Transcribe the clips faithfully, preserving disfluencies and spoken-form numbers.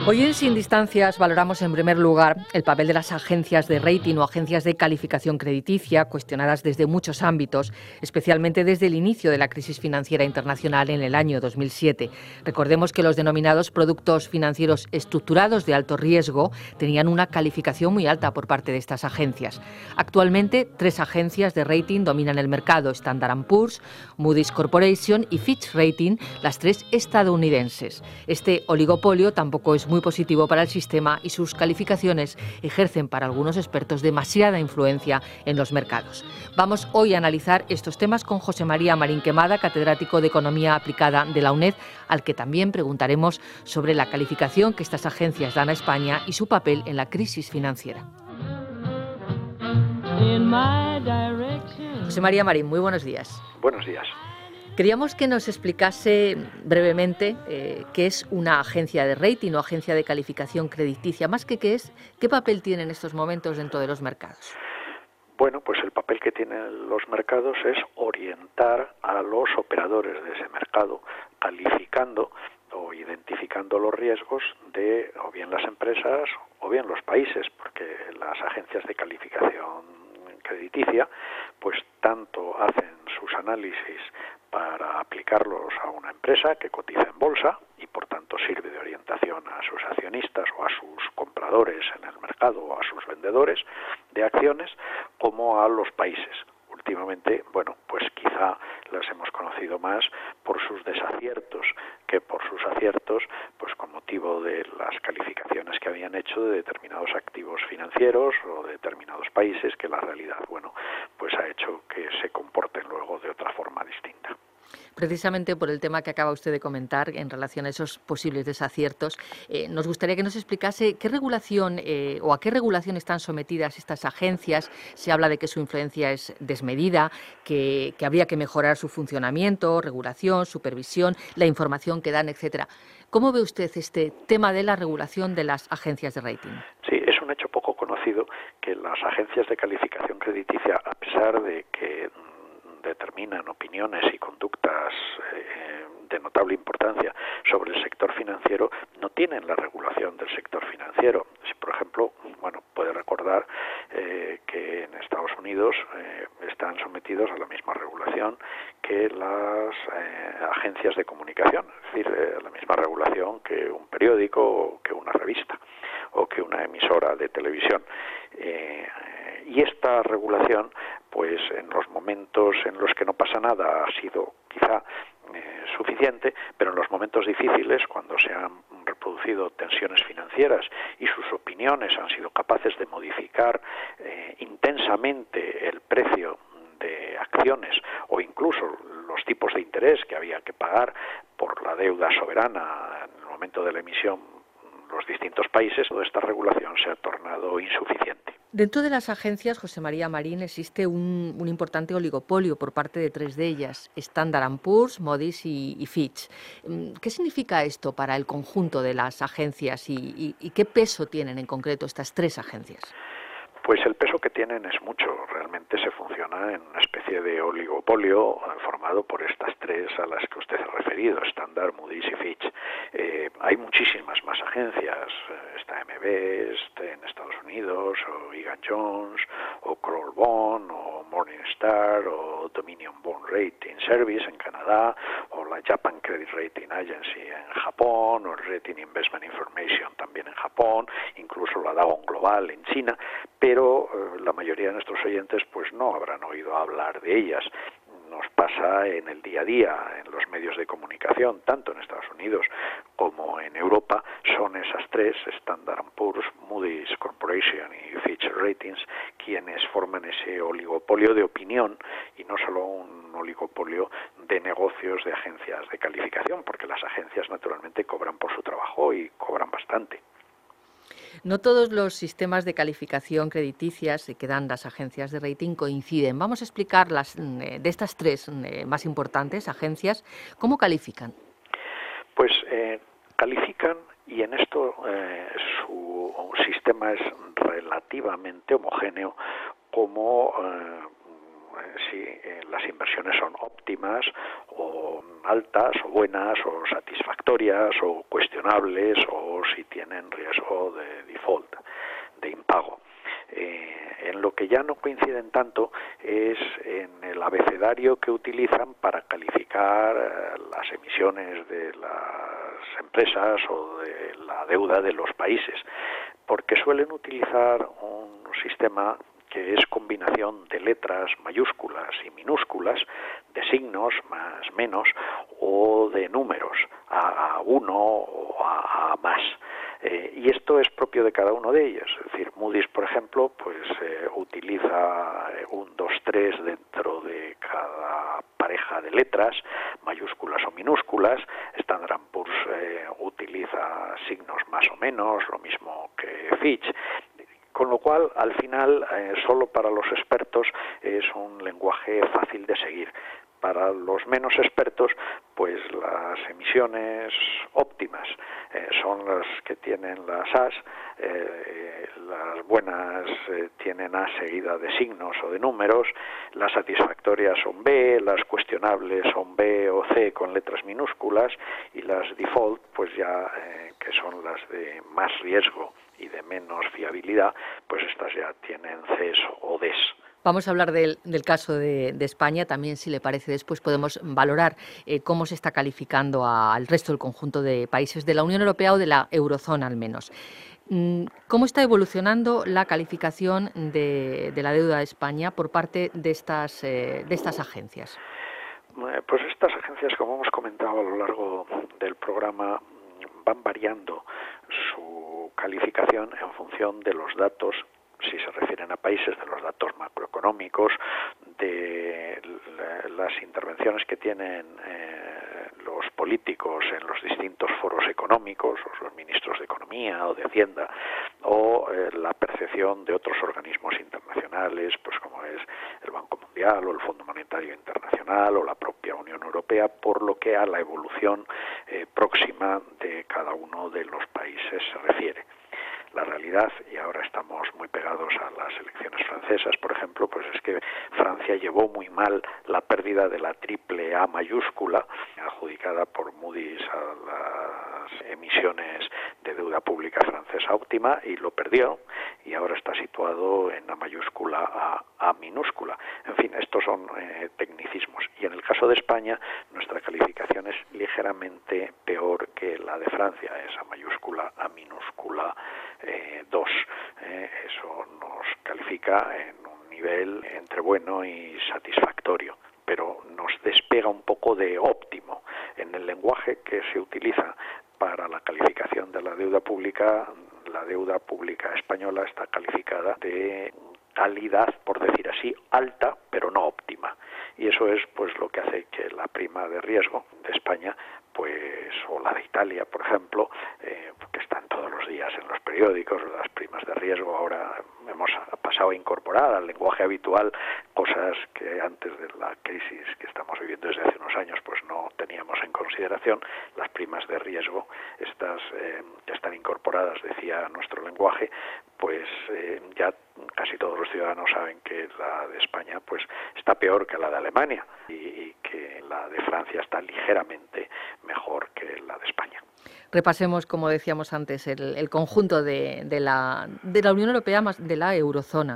Hoy en Sin Distancias valoramos en primer lugar el papel de las agencias de rating o agencias de calificación crediticia, cuestionadas desde muchos ámbitos, especialmente desde el inicio de la crisis financiera internacional en el año dos mil siete. Recordemos que los denominados productos financieros estructurados de alto riesgo tenían una calificación muy alta por parte de estas agencias. Actualmente, tres agencias de rating dominan el mercado: Standard and Poor's, Moody's Corporation y Fitch Rating, las tres estadounidenses. Este oligopolio tampoco es muy positivo para el sistema y sus calificaciones ejercen para algunos expertos demasiada influencia en los mercados. Vamos hoy a analizar estos temas con José María Marín Quemada, catedrático de Economía Aplicada de la UNED, al que también preguntaremos sobre la calificación que estas agencias dan a España y su papel en la crisis financiera. José María Marín, muy buenos días. Buenos días. Queríamos que nos explicase brevemente eh, qué es una agencia de rating o agencia de calificación crediticia. Más que qué es, ¿qué papel tiene en estos momentos dentro de los mercados? Bueno, pues el papel que tienen los mercados es orientar a los operadores de ese mercado, calificando o identificando los riesgos de o bien las empresas o bien los países, porque las agencias de calificación crediticia pues tanto hacen sus análisis para aplicarlos a una empresa que cotiza en bolsa y por tanto sirve de orientación a sus accionistas o a sus compradores en el mercado o a sus vendedores de acciones, como a los países. Últimamente, bueno, pues quizá las hemos conocido más por sus desaciertos que por sus aciertos, pues con motivo de las calificaciones que habían hecho de determinados activos financieros o de determinados países, que la realidad, bueno, pues ha hecho que se comporten luego de otra forma distinta. Precisamente por el tema que acaba usted de comentar en relación a esos posibles desaciertos, eh, nos gustaría que nos explicase qué regulación eh, o a qué regulación están sometidas estas agencias. Se habla de que su influencia es desmedida, que, que habría que mejorar su funcionamiento, regulación, supervisión, la información que dan, etcétera. ¿Cómo ve usted este tema de la regulación de las agencias de rating? Sí, es un hecho poco conocido que las agencias de calificación crediticia, a pesar de que determinan opiniones y conductas eh, de notable importancia sobre el sector financiero, no tienen la regulación del sector financiero. Si, por ejemplo, bueno, puede recordar eh, que en Estados Unidos eh, están sometidos a la misma regulación que las eh, agencias de comunicación, es decir, eh, la misma regulación que un periódico o que una revista o que una emisora de televisión. Eh, y esta regulación, pues en los momentos en los que no pasa nada ha sido quizá eh, suficiente, pero en los momentos difíciles, cuando se han reproducido tensiones financieras y sus opiniones han sido capaces de modificar eh, intensamente el precio de acciones o incluso los tipos de interés que había que pagar por la deuda soberana en el momento de la emisión los distintos países, toda esta regulación se ha tornado insuficiente. Dentro de las agencias, José María Marín, existe un, un importante oligopolio por parte de tres de ellas, Standard and Poor's, Moody's y, y Fitch. ¿Qué significa esto para el conjunto de las agencias y, y, y qué peso tienen en concreto estas tres agencias? Pues el peso que tienen es mucho. Realmente se funciona en una especie de oligopolio formado por estas tres a las que usted ha referido, Standard, Moody's y Fitch. Eh, hay muchísimas más agencias. Está M B S en Estados Unidos, o Egan Jones, o Kroll Bond, o Morningstar, o Dominion Bond Rating Service en Canadá, o la Japan Credit Rating Agency en Japón, o el Rating Investment Information también en Japón, incluso la Dagon Global en China, pero eh, la mayoría de nuestros oyentes pues no habrán oído hablar de ellas. Nos pasa en el día a día, en los medios de comunicación, tanto en Estados Unidos como en Europa, son esas tres, Standard and Poor's, Moody's Corporation y Fitch Ratings, quienes forman ese oligopolio de opinión y no solo un oligopolio de negocios de agencias de calificación, porque las agencias naturalmente cobran por su trabajo y cobran bastante. No todos los sistemas de calificación crediticias que dan las agencias de rating coinciden. Vamos a explicar las, de estas tres más importantes agencias, ¿cómo califican? Pues eh, califican y en esto eh, su sistema es relativamente homogéneo, como eh, si eh, las inversiones son óptimas o altas o buenas o satisfactorias o cuestionables o si tienen riesgo de default, de impago. Eh, en lo que ya no coinciden tanto es en el abecedario que utilizan para calificar eh, las emisiones de las empresas o de la deuda de los países, porque suelen utilizar un sistema que es combinación de letras mayúsculas y minúsculas, de signos más menos o de números a, a uno o a, a más. Eh, y esto es propio de cada uno de ellos. Es decir, Moody's, por ejemplo, pues eh, utiliza un dos tres dentro de cada pareja de letras, mayúsculas o minúsculas. Standard and Poor's eh, utiliza signos más o menos, lo mismo que Fitch. Con lo cual, al final, eh, solo para los expertos es un lenguaje fácil de seguir. Para los menos expertos, pues las emisiones óptimas eh, son las que tienen las A's, eh, las buenas eh, tienen A seguida de signos o de números, las satisfactorias son B, las cuestionables son B o C con letras minúsculas y las default, pues ya eh, que son las de más riesgo y de menos fiabilidad, pues estas ya tienen Cs o Ds. Vamos a hablar del, del caso de, de España. También, si le parece, después podemos valorar eh, cómo se está calificando a, al resto del conjunto de países de la Unión Europea o de la eurozona al menos. ¿Cómo está evolucionando la calificación de, de la deuda de España por parte de estas, eh, de estas agencias? Pues estas agencias, como hemos comentado a lo largo del programa, van variando su calificación en función de los datos, si se refieren a países, de los datos macroeconómicos, de las intervenciones que tienen eh, los políticos en los distintos foros económicos, o los ministros de Economía o de Hacienda, o eh, la percepción de otros organismos internacionales, pues como es el Banco Mundial o el Fondo Monetario Internacional o la propia Unión Europea, por lo que a la evolución eh, próxima de cada uno de los países se refiere. La realidad, y ahora estamos muy pegados a las elecciones francesas, por ejemplo, pues es que Francia llevó muy mal la pérdida de la triple A mayúscula, adjudicada por Moody's a las emisiones de deuda pública francesa óptima, y lo perdió, y ahora está situado en A mayúscula a A minúscula. En fin, estos son eh, tecnicismos. Y en el caso de España, nuestra calificación es ligeramente peor que la de Francia, es A mayúscula A minúscula Eh, dos. Eh, eso nos califica en un nivel entre bueno y satisfactorio, pero nos despega un poco de óptimo. En el lenguaje que se utiliza para la calificación de la deuda pública, la deuda pública española está calificada de calidad, por decir así, alta, pero no óptima. Y eso es pues lo que hace que la prima de riesgo de España, pues, o la de Italia, por ejemplo, eh, que están todos los días en los periódicos, las primas de riesgo, ahora hemos pasado a incorporar al lenguaje habitual cosas que antes de la crisis que estamos viviendo desde hace unos años pues no teníamos en consideración. Las primas de riesgo, estas eh, que están incorporadas, decía nuestro lenguaje, pues eh, ya casi todos los ciudadanos saben que la de España pues está peor que la de Alemania y, y que la de Francia está ligeramente mejor que la de España. Repasemos, como decíamos antes, el, el conjunto de, de, la, de la Unión Europea más de la eurozona.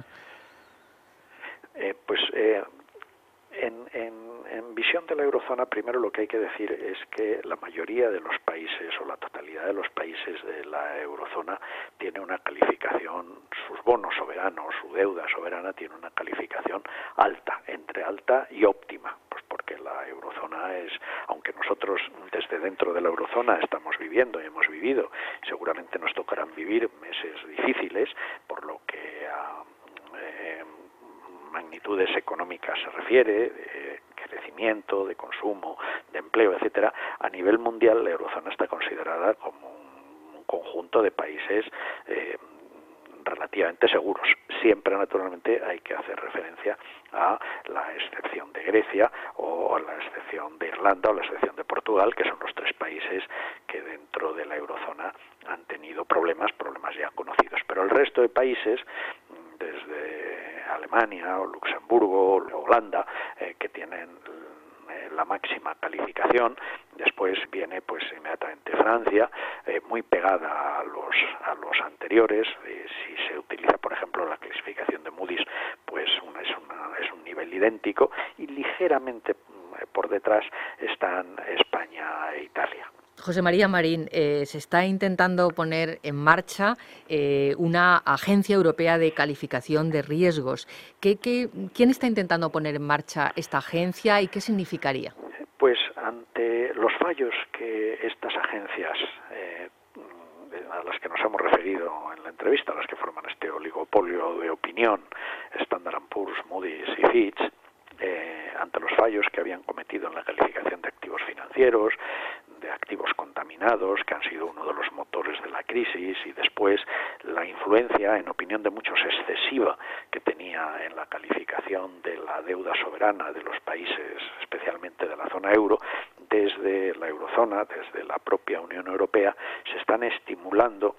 Eh, pues eh, en, en, en visión de la eurozona, primero lo que hay que decir es que la mayoría de los países o la totalidad de los países de la eurozona tiene una calificación, sus bonos soberanos, su deuda soberana tiene una calificación alta, entre alta y óptima, pues porque la eurozona es, aunque nosotros desde dentro de la eurozona estamos viviendo y hemos vivido, seguramente nos tocarán vivir meses difíciles, por lo que a eh, magnitudes económicas se refiere, de crecimiento, de consumo, de empleo, etcétera. A nivel mundial, la eurozona está considerada como un, un conjunto de países eh, relativamente seguros. Siempre, naturalmente, hay que hacer referencia a la excepción de Grecia o a la excepción de Irlanda o la excepción de Portugal, que son los tres países que dentro de la eurozona han tenido problemas, problemas ya conocidos. Pero el resto de países, desde Alemania o Luxemburgo o Holanda, eh, que tienen la máxima calificación. Después viene pues inmediatamente Francia, eh, muy pegada a los a los anteriores. Eh, si se utiliza, por ejemplo, la clasificación de Moody's, pues una, es una es un nivel idéntico, y ligeramente eh, por detrás están España e Italia. José María Marín, eh, se está intentando poner en marcha eh, una agencia europea de calificación de riesgos. ¿Qué, qué, ¿Quién está intentando poner en marcha esta agencia y qué significaría? Pues ante los fallos que estas agencias, eh, a las que nos hemos referido en la entrevista, a las que forman este oligopolio de opinión, Standard and Poor's, Moody's y Fitch, eh, ante los fallos que habían cometido en la calificación de activos financieros, de activos contaminados, que han sido uno de los motores de la crisis, y después la influencia, en opinión de muchos, excesiva que tenía en la calificación de la deuda soberana de los países, especialmente de la zona euro, desde la eurozona, desde la propia Unión Europea, se están estimulando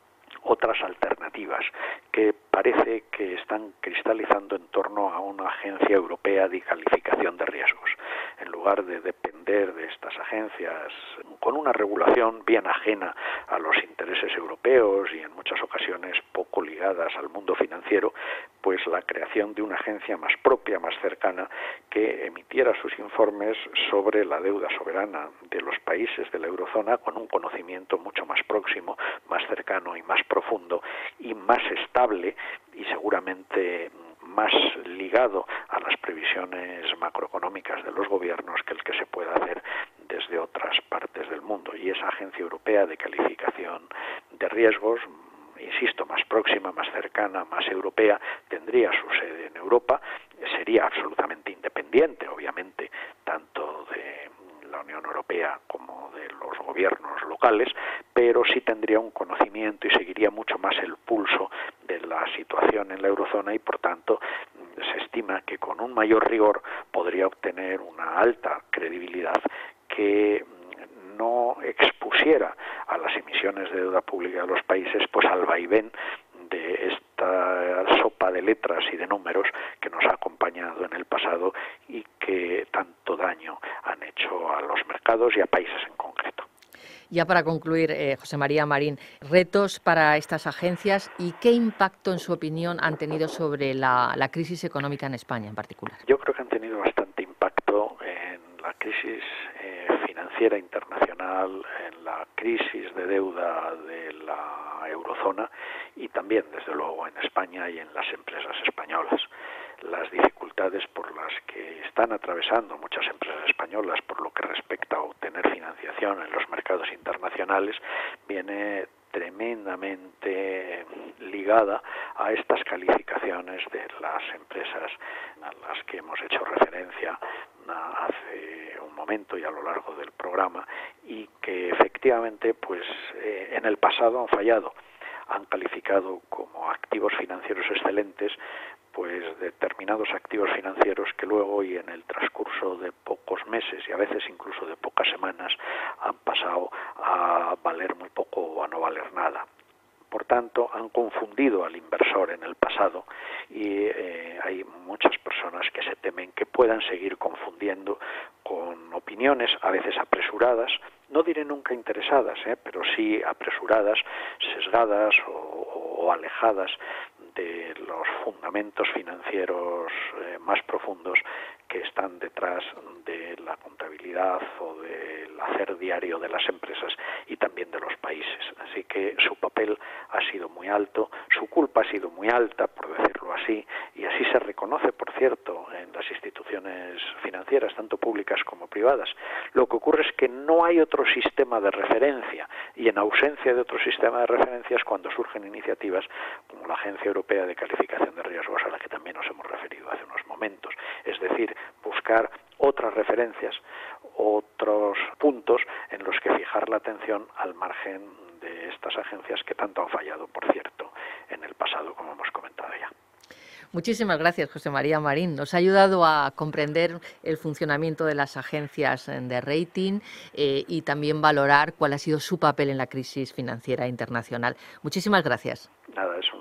otras alternativas que parece que están cristalizando en torno a una agencia europea de calificación de riesgos. En lugar de depender de estas agencias con una regulación bien ajena a los intereses europeos y en muchas ocasiones poco ligadas al mundo financiero, pues la creación de una agencia más propia, más cercana, que emitiera sus informes sobre la deuda soberana de los países de la eurozona con un conocimiento mucho más próximo, más cercano y más profundo y más estable, y seguramente más ligado a las previsiones macroeconómicas de los gobiernos que el que se pueda hacer desde otras partes del mundo. Y esa agencia europea de calificación de riesgos, insisto, más próxima, más cercana, más europea, tendría su sede en Europa, sería absolutamente independiente, obviamente, tanto de la Unión Europea como de los gobiernos locales, pero sí tendría un conocimiento y seguiría mucho más el pulso de la situación en la eurozona, y por tanto se estima que con un mayor rigor podría obtener una alta credibilidad que no expusiera a las emisiones de deuda pública de los países pues al vaivén de esta sopa de letras y de números que nos ha acompañado en el pasado y que tanto daño han hecho a los mercados y a países en concreto. Ya para concluir, eh, José María Marín, retos para estas agencias y qué impacto, en su opinión, han tenido sobre la, la crisis económica en España en particular. Yo creo que han tenido bastante impacto en la crisis eh, financiera internacional, en la crisis de deuda de la eurozona y también, desde luego, en España y en las empresas españolas. Las dificultades por las que están atravesando muchas empresas españolas por lo que respecta a obtener financiación en los mercados internacionales viene tremendamente ligada a estas calificaciones de las empresas a las que hemos hecho referencia hace un momento y a lo largo del programa, y que efectivamente pues eh, en el pasado han fallado, han calificado como activos financieros excelentes pues determinados activos financieros que luego y en el transcurso de pocos meses y a veces incluso de pocas semanas han pasado a valer muy poco o a no valer nada. Por tanto, han confundido al inversor en el pasado y eh, hay muchas personas que se temen que puedan seguir confundiendo con opiniones a veces apresuradas, no diré nunca interesadas, eh, pero sí apresuradas, sesgadas o, o alejadas de los fundamentos financieros eh, más profundos que están detrás de la contabilidad o del hacer diario de las empresas y también de los países. Así que su papel ha sido muy alto, su culpa ha sido muy alta, por decirlo así, y así se reconoce, por cierto, en las instituciones financieras, tanto públicas como privadas. Lo que ocurre es que no hay otro sistema de referencia, y en ausencia de otro sistema de referencia es cuando surgen iniciativas como la Agencia Europea de Calificación de Riesgos, a la que también nos hemos referido hace unos momentos. Es decir, buscar otras referencias, otros puntos en los que fijar la atención al margen de estas agencias que tanto han fallado, por cierto, en el pasado, como hemos comentado ya. Muchísimas gracias, José María Marín. Nos ha ayudado a comprender el funcionamiento de las agencias de rating eh, y también valorar cuál ha sido su papel en la crisis financiera internacional. Muchísimas gracias. Nada, es un